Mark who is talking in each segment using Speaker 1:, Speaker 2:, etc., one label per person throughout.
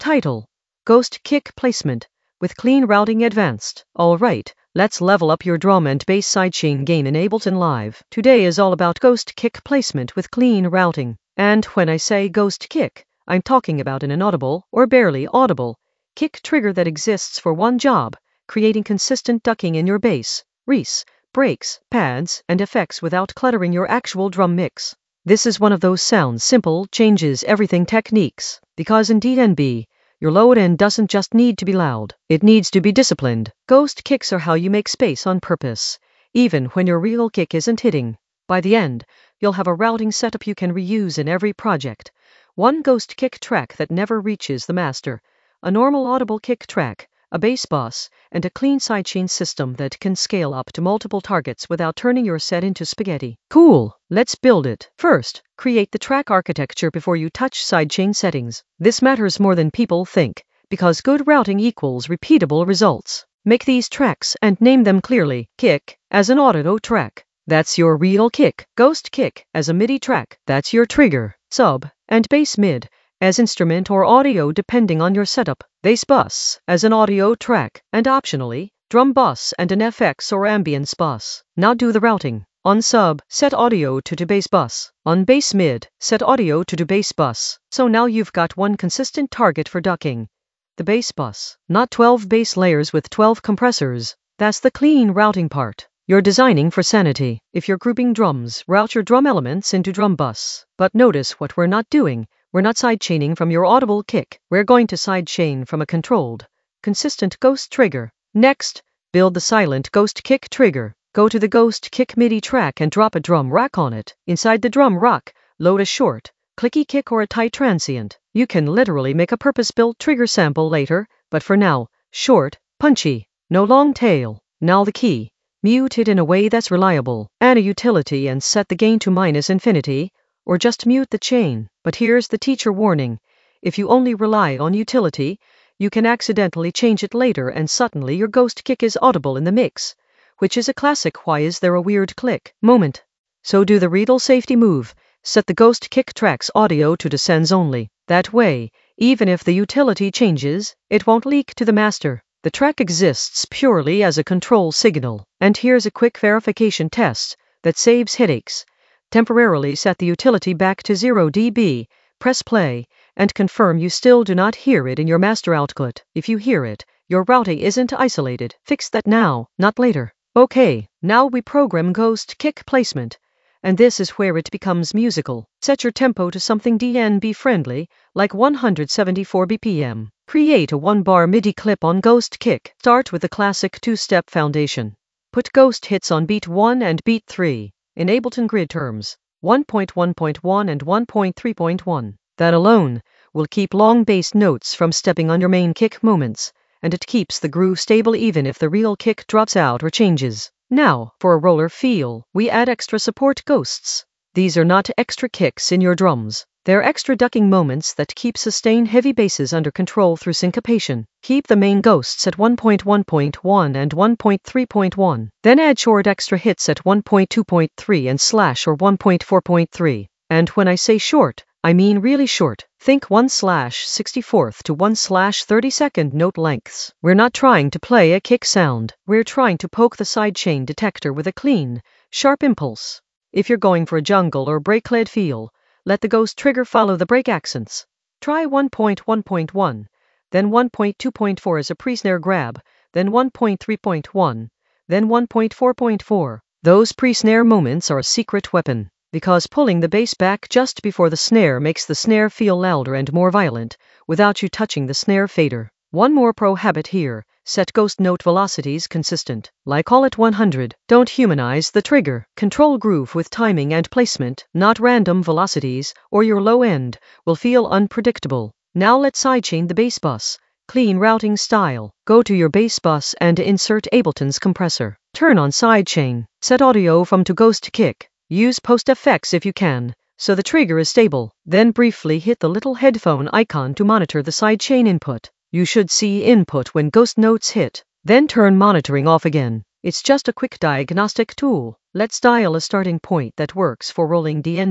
Speaker 1: Title: Ghost Kick Placement with Clean Routing Advanced. Alright, let's level up your drum and bass sidechain game in Ableton Live. Today is all about ghost kick placement with clean routing. And when I say ghost kick, I'm talking about an inaudible, or barely audible, kick trigger that exists for one job: creating consistent ducking in your bass, res, breaks, pads, and effects without cluttering your actual drum mix. This is one of those sounds simple, changes everything techniques, because in DnB, your low end doesn't just need to be loud, it needs to be disciplined. Ghost kicks are how you make space on purpose, even when your real kick isn't hitting. By the end, you'll have a routing setup you can reuse in every project. One ghost kick track that never reaches the master, a normal audible kick track, a bass bus, and a clean sidechain system that can scale up to multiple targets without turning your set into spaghetti. Cool, let's build it. First, create the track architecture before you touch sidechain settings. This matters more than people think, because good routing equals repeatable results. Make these tracks and name them clearly. Kick as an audio track, that's your real kick. Ghost kick as a MIDI track, that's your trigger. Sub and bass mid as instrument or audio depending on your setup. Bass bus as an audio track, and optionally, drum bus and an FX or ambience bus. Now do the routing. On sub, set audio to bass bus. On bass mid, set audio to bass bus. So now you've got one consistent target for ducking: the bass bus. Not 12 bass layers with 12 compressors. That's the clean routing part. You're designing for sanity. If you're grouping drums, route your drum elements into drum bus. But notice what we're not doing. We're not sidechaining from your audible kick. We're going to sidechain from a controlled, consistent ghost trigger. Next, build the silent ghost kick trigger. Go to the ghost kick MIDI track and drop a drum rack on it. Inside the drum rack, load a short, clicky kick or a tight transient. You can literally make a purpose-built trigger sample later, but for now, short, punchy, no long tail. Now the key: mute it in a way that's reliable. Add a utility and set the gain to -infinity, or just mute the chain. But here's the teacher warning: if you only rely on utility, you can accidentally change it later and suddenly your ghost kick is audible in the mix, which is a classic "why is there a weird click" moment. So do the Riedel safety move: set the ghost kick track's audio to descends only. That way, even if the utility changes, it won't leak to the master. The track exists purely as a control signal. And here's a quick verification test that saves headaches. Temporarily set the utility back to 0 dB, press play, and confirm you still do not hear it in your master output. If you hear it, your routing isn't isolated. Fix that now, not later. Okay, now we program ghost kick placement, and this is where it becomes musical. Set your tempo to something DnB friendly, like 174 BPM. Create a 1-bar MIDI clip on ghost kick. Start with the classic 2-step foundation. Put ghost hits on beat 1 and beat 3. In Ableton grid terms, 1.1.1 and 1.3.1. That alone will keep long bass notes from stepping on your main kick moments, and it keeps the groove stable even if the real kick drops out or changes. Now, for a roller feel, we add extra support ghosts. These are not extra kicks in your drums. They're extra ducking moments that keep sustained heavy basses under control through syncopation. Keep the main ghosts at 1.1.1 and 1.3.1. Then add short extra hits at 1.2.3 and slash or 1.4.3. And when I say short, I mean really short. Think 1/64th to 1/32nd note lengths. We're not trying to play a kick sound. We're trying to poke the sidechain detector with a clean, sharp impulse. If you're going for a jungle or break-led feel, let the ghost trigger follow the break accents. Try 1.1.1, then 1.2.4 as a pre-snare grab, then 1.3.1, then 1.4.4. Those pre-snare moments are a secret weapon, because pulling the bass back just before the snare makes the snare feel louder and more violent, without you touching the snare fader. One more pro habit here: set ghost note velocities consistent, like call it 100. Don't humanize the trigger. Control groove with timing and placement, not random velocities, or your low end will feel unpredictable. Now let's sidechain the bass bus. Clean routing style. Go to your bass bus and insert Ableton's compressor. Turn on sidechain. Set audio from to ghost kick. Use post FX if you can, so the trigger is stable. Then briefly hit the little headphone icon to monitor the sidechain input. You should see input when ghost notes hit. Then turn monitoring off again. It's just a quick diagnostic tool. Let's dial a starting point that works for rolling DnB.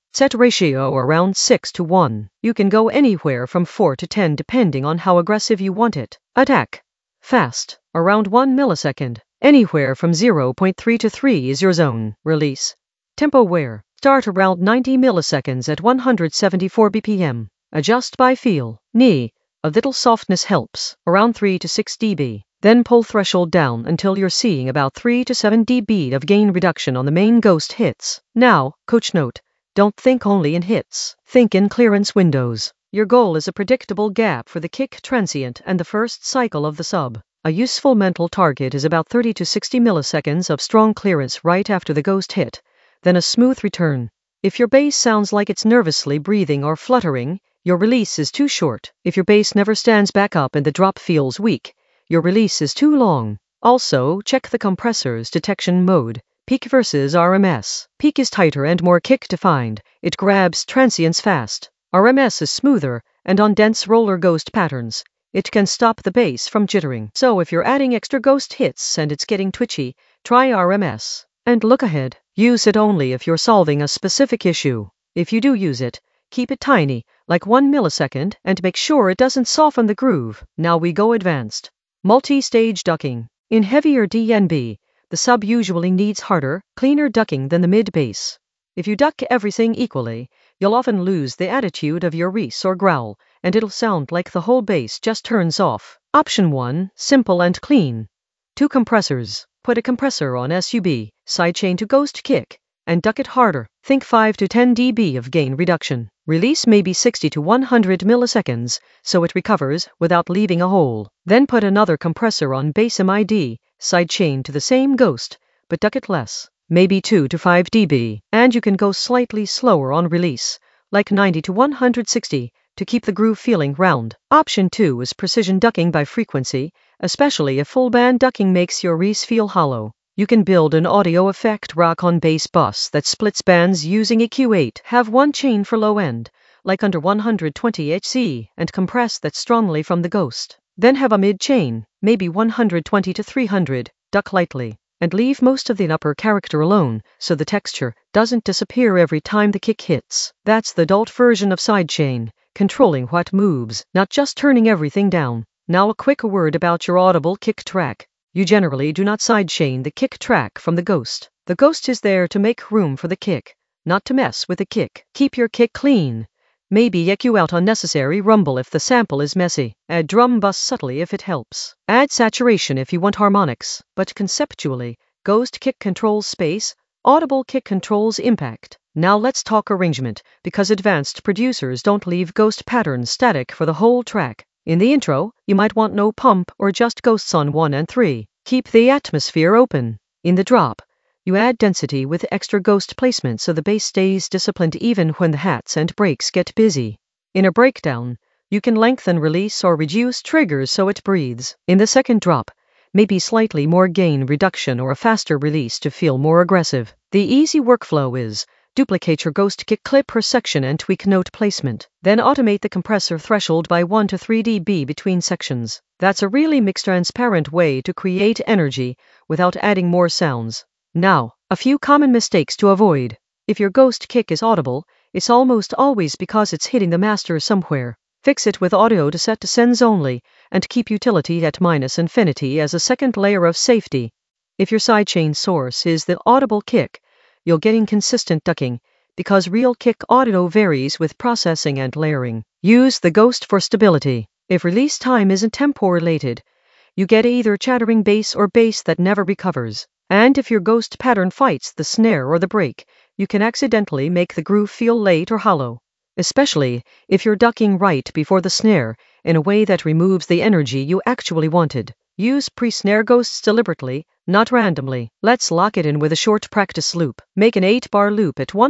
Speaker 1: Set ratio around 6:1. You can go anywhere from 4 to 10 depending on how aggressive you want it. Attack. Fast. Around 1 millisecond. Anywhere from 0.3 to 3 is your zone. Release. Tempo wear. Start around 90 milliseconds at 174 BPM. Adjust by feel. Knee. A little softness helps. Around 3 to 6 dB. Then pull threshold down until you're seeing about 3 to 7 dB of gain reduction on the main ghost hits. Now, coach note. Don't think only in hits. Think in clearance windows. Your goal is a predictable gap for the kick transient and the first cycle of the sub. A useful mental target is about 30 to 60 milliseconds of strong clearance right after the ghost hit, then a smooth return. If your bass sounds like it's nervously breathing or fluttering, your release is too short. If your bass never stands back up and the drop feels weak, your release is too long. Also, check the compressor's detection mode. Peak versus RMS. Peak is tighter and more kick-defined. It grabs transients fast. RMS is smoother, and on dense roller ghost patterns, it can stop the bass from jittering. So if you're adding extra ghost hits and it's getting twitchy, try RMS. And look ahead. Use it only if you're solving a specific issue. If you do use it, keep it tiny, like 1 millisecond, and make sure it doesn't soften the groove. Now we go advanced. Multi-stage ducking. In heavier DnB, the sub usually needs harder, cleaner ducking than the mid-bass. If you duck everything equally, you'll often lose the attitude of your reese or growl, and it'll sound like the whole bass just turns off. Option 1, simple and clean. 2 compressors. Put a compressor on SUB, sidechain to ghost kick, and duck it harder. Think 5 to 10 dB of gain reduction. Release may be 60 to 100 milliseconds, so it recovers without leaving a hole. Then put another compressor on bass MID, sidechain to the same ghost, but duck it less, maybe 2 to 5 dB. And you can go slightly slower on release, like 90 to 160, to keep the groove feeling round. Option 2 is precision ducking by frequency, especially if full band ducking makes your reese feel hollow. You can build an audio effect rack on bass bus that splits bands using EQ8. Have one chain for low end, like under 120 Hz, and compress that strongly from the ghost. Then have a mid chain, maybe 120 to 300, duck lightly, and leave most of the upper character alone so the texture doesn't disappear every time the kick hits. That's the adult version of sidechain, controlling what moves, not just turning everything down. Now a quick word about your audible kick track. You generally do not sidechain the kick track from the ghost. The ghost is there to make room for the kick, not to mess with the kick. Keep your kick clean. Maybe EQ out unnecessary rumble if the sample is messy. Add drum bus subtly if it helps. Add saturation if you want harmonics. But conceptually, ghost kick controls space, audible kick controls impact. Now let's talk arrangement, because advanced producers don't leave ghost patterns static for the whole track. In the intro, you might want no pump or just ghosts on 1 and 3. Keep the atmosphere open. In the drop, you add density with extra ghost placement so the bass stays disciplined even when the hats and breaks get busy. In a breakdown, you can lengthen release or reduce triggers so it breathes. In the second drop, maybe slightly more gain reduction or a faster release to feel more aggressive. The easy workflow is duplicate your ghost kick clip per section and tweak note placement. Then automate the compressor threshold by 1 to 3 dB between sections. That's a really mixed transparent way to create energy without adding more sounds. Now, a few common mistakes to avoid. If your ghost kick is audible, it's almost always because it's hitting the master somewhere. Fix it with audio to set to sends only, and keep utility at -infinity as a second layer of safety. If your sidechain source is the audible kick, you'll get inconsistent ducking, because real kick audio varies with processing and layering. Use the ghost for stability. If release time isn't tempo-related, you get either chattering bass or bass that never recovers. And if your ghost pattern fights the snare or the break, you can accidentally make the groove feel late or hollow, especially if you're ducking right before the snare in a way that removes the energy you actually wanted. Use pre-snare ghosts deliberately, not randomly. Let's lock it in with a short practice loop. Make an 8-bar loop at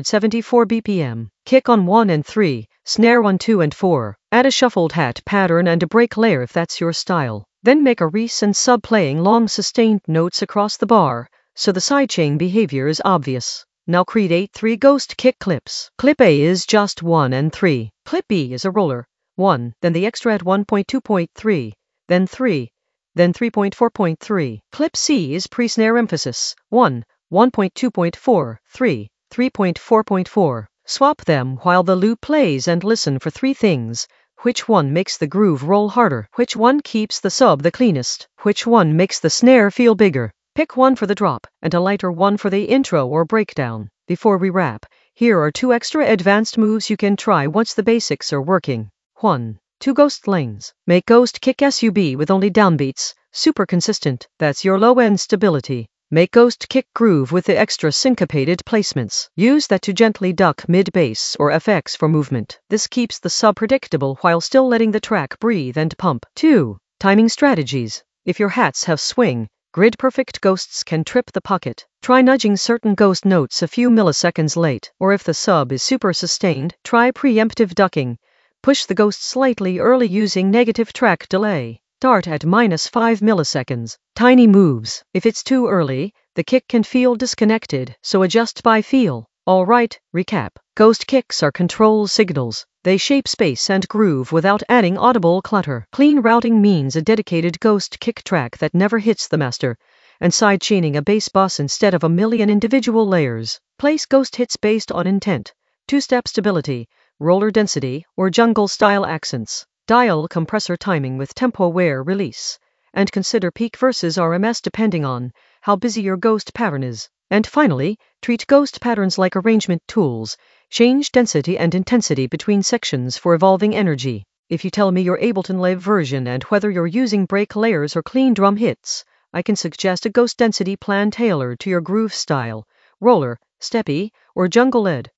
Speaker 1: 174 BPM. Kick on 1 and 3, snare on 2 and 4. Add a shuffled hat pattern and a break layer if that's your style. Then make a reese and sub playing long sustained notes across the bar, so the sidechain behavior is obvious. Now create 3 ghost kick clips. Clip A is just 1 and 3. Clip B is a roller, 1, then the extra at 1.2.3, then 3, then 3.4.3. Clip C is pre-snare emphasis, 1, 1.2.4, 3, 3.4.4. Swap them while the loop plays and listen for three things. Which one makes the groove roll harder? Which one keeps the sub the cleanest? Which one makes the snare feel bigger? Pick one for the drop and a lighter one for the intro or breakdown. Before we wrap, here are 2 extra advanced moves you can try once the basics are working. 1. 2 ghost lanes. Make ghost kick sub with only downbeats, super consistent, that's your low-end stability. Make ghost kick groove with the extra syncopated placements. Use that to gently duck mid-bass or FX for movement. This keeps the sub predictable while still letting the track breathe and pump. 2. Timing strategies. If your hats have swing, grid-perfect ghosts can trip the pocket. Try nudging certain ghost notes a few milliseconds late, or if the sub is super sustained, try preemptive ducking. Push the ghost slightly early using negative track delay. Start at -5 milliseconds. Tiny moves. If it's too early, the kick can feel disconnected, so adjust by feel. Alright, recap. Ghost kicks are control signals. They shape space and groove without adding audible clutter. Clean routing means a dedicated ghost kick track that never hits the master, and sidechaining a bass bus instead of a million individual layers. Place ghost hits based on intent, two-step stability, roller density, or jungle-style accents. Dial compressor timing with tempo-aware release, and consider peak versus RMS depending on how busy your ghost pattern is. And finally, treat ghost patterns like arrangement tools. Change density and intensity between sections for evolving energy. If you tell me your Ableton Live version and whether you're using break layers or clean drum hits, I can suggest a ghost density plan tailored to your groove style, roller, steppy, or jungle-led.